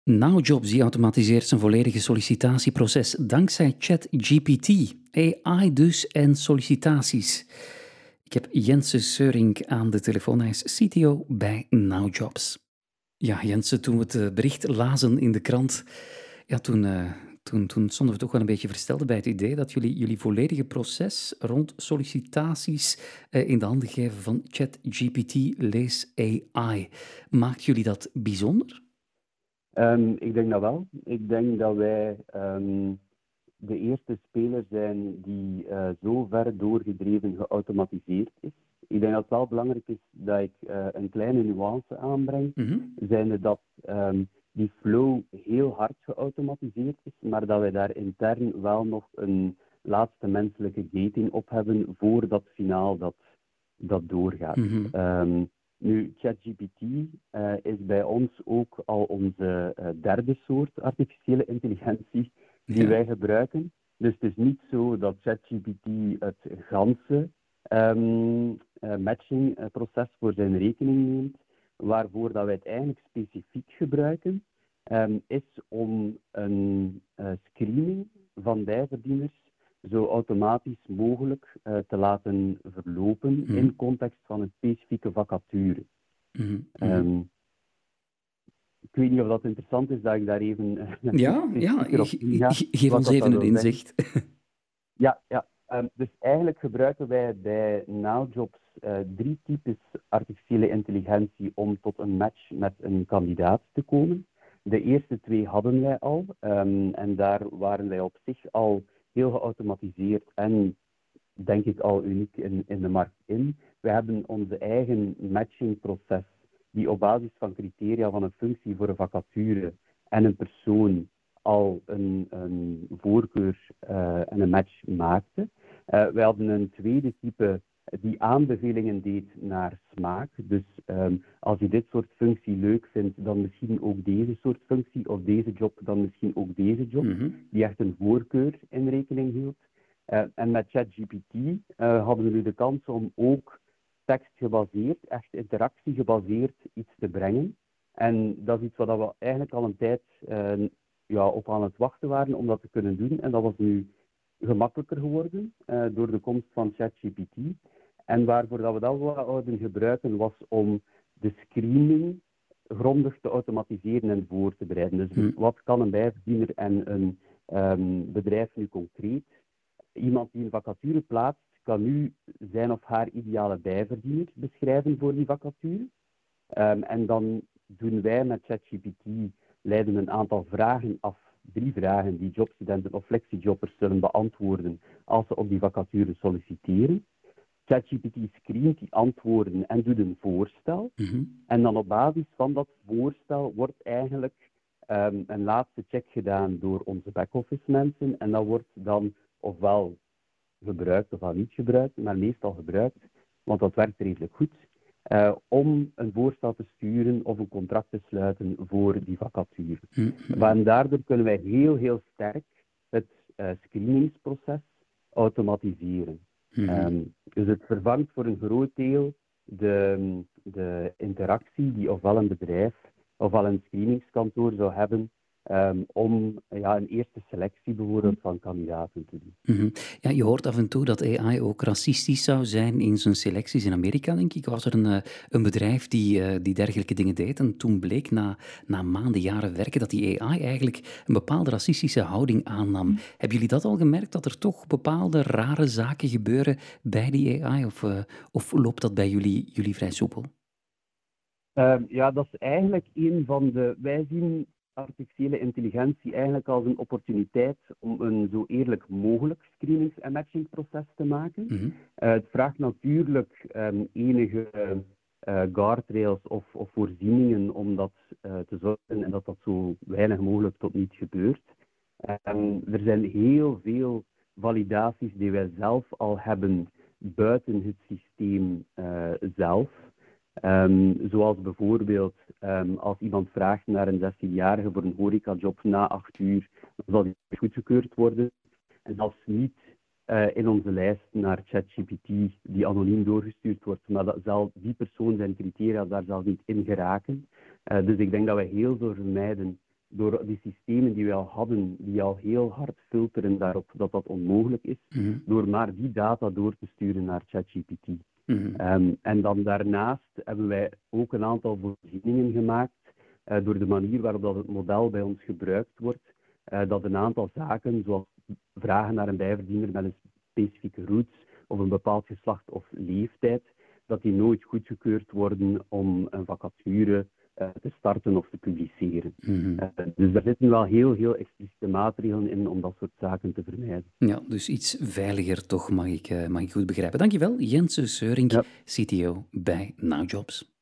NowJobs die automatiseert zijn volledige sollicitatieproces dankzij ChatGPT, AI dus en sollicitaties. Ik heb Jense Seurink aan de telefoon, hij is CTO bij NowJobs. Ja, Jense, toen we het bericht lazen in de krant, ja, toen stonden we toch wel een beetje versteld bij het idee dat jullie volledige proces rond sollicitaties in de handen geven van ChatGPT, lees AI. Maakt jullie dat bijzonder? Ik denk dat wel. Ik denk dat wij de eerste speler zijn die zo ver doorgedreven geautomatiseerd is. Ik denk dat het wel belangrijk is dat ik een kleine nuance aanbreng. Zijnde dat die flow heel hard geautomatiseerd is, maar dat wij daar intern wel nog een laatste menselijke gating op hebben voordat finaal dat doorgaat. Nu, ChatGPT is bij ons ook al onze derde soort artificiële intelligentie die wij gebruiken. Dus het is niet zo dat ChatGPT het ganse matchingproces voor zijn rekening neemt. Waarvoor dat wij het eigenlijk specifiek gebruiken, is om een screening van bijverdieners zo automatisch mogelijk te laten verlopen in context van een specifieke vacature. Ik weet niet of dat interessant is dat ik daar even... Geef ons even een inzicht. Ja. Dus eigenlijk gebruiken wij bij NowJobs 3 types artificiële intelligentie om tot een match met een kandidaat te komen. De eerste 2 hadden wij al en daar waren wij op zich al heel geautomatiseerd en denk ik al uniek in de markt in. We hebben onze eigen matchingproces die op basis van criteria van een functie voor een vacature en een persoon al een voorkeur en een match maakte. We hadden een tweede type die aanbevelingen deed naar smaak. Dus als je dit soort functie leuk vindt, dan misschien ook deze soort functie, of deze job, dan misschien ook deze job, die echt een voorkeur in rekening hield. En met ChatGPT hadden we nu de kans om ook tekstgebaseerd, echt interactiegebaseerd iets te brengen. En dat is iets wat we eigenlijk al een tijd op aan het wachten waren om dat te kunnen doen. En dat was nu gemakkelijker geworden door de komst van ChatGPT. En waarvoor dat we dat wouden gebruiken was om de screening grondig te automatiseren en voor te bereiden. Dus wat kan een bijverdiener en een bedrijf nu concreet? Iemand die een vacature plaatst, kan nu zijn of haar ideale bijverdiener beschrijven voor die vacature. En dan doen wij met ChatGPT, leiden een aantal vragen af, 3 vragen die jobstudenten of flexiejobbers zullen beantwoorden als ze op die vacature solliciteren. ChatGPT screent die antwoorden en doet een voorstel. En dan op basis van dat voorstel wordt eigenlijk een laatste check gedaan door onze back-office mensen. En dat wordt dan ofwel gebruikt ofwel niet gebruikt, maar meestal gebruikt, want dat werkt redelijk goed, om een voorstel te sturen of een contract te sluiten voor die vacature. En daardoor kunnen wij heel sterk het screeningsproces automatiseren. Dus het vervangt voor een groot deel de interactie die ofwel een bedrijf ofwel een screeningskantoor zou hebben om een eerste selectie bijvoorbeeld van kandidaten te doen. Ja, je hoort af en toe dat AI ook racistisch zou zijn in zijn selecties. In Amerika, denk ik, was er een bedrijf die dergelijke dingen deed. En toen bleek na maanden, jaren werken dat die AI eigenlijk een bepaalde racistische houding aannam. Hebben jullie dat al gemerkt, dat er toch bepaalde rare zaken gebeuren bij die AI? Of loopt dat bij jullie vrij soepel? Dat is eigenlijk een van de... Wij zien artificiële intelligentie eigenlijk als een opportuniteit om een zo eerlijk mogelijk screenings- en matchingproces te maken. Het vraagt natuurlijk enige guardrails of voorzieningen om dat te zorgen en dat zo weinig mogelijk tot niet gebeurt. Er zijn heel veel validaties die wij zelf al hebben buiten het systeem zelf. Zoals bijvoorbeeld als iemand vraagt naar een 16-jarige voor een horecajob na 8 uur, dan zal die goedgekeurd worden. En zelfs niet in onze lijst naar ChatGPT die anoniem doorgestuurd wordt, maar dat zal die persoon zijn criteria daar zelfs niet in geraken. Dus ik denk dat wij heel veel vermijden door die systemen die we al hadden, die al heel hard filteren daarop dat onmogelijk is, door maar die data door te sturen naar ChatGPT. En dan daarnaast hebben wij ook een aantal voorzieningen gemaakt door de manier waarop dat het model bij ons gebruikt wordt, dat een aantal zaken, zoals vragen naar een bijverdiener met een specifieke roots of een bepaald geslacht of leeftijd, dat die nooit goedgekeurd worden om een vacature te starten of te publiceren. Dus daar zitten wel heel expliciete maatregelen in om dat soort zaken te vermijden. Ja, dus iets veiliger toch, mag ik goed begrijpen. Dankjewel, Jense Seurink, CTO bij NowJobs.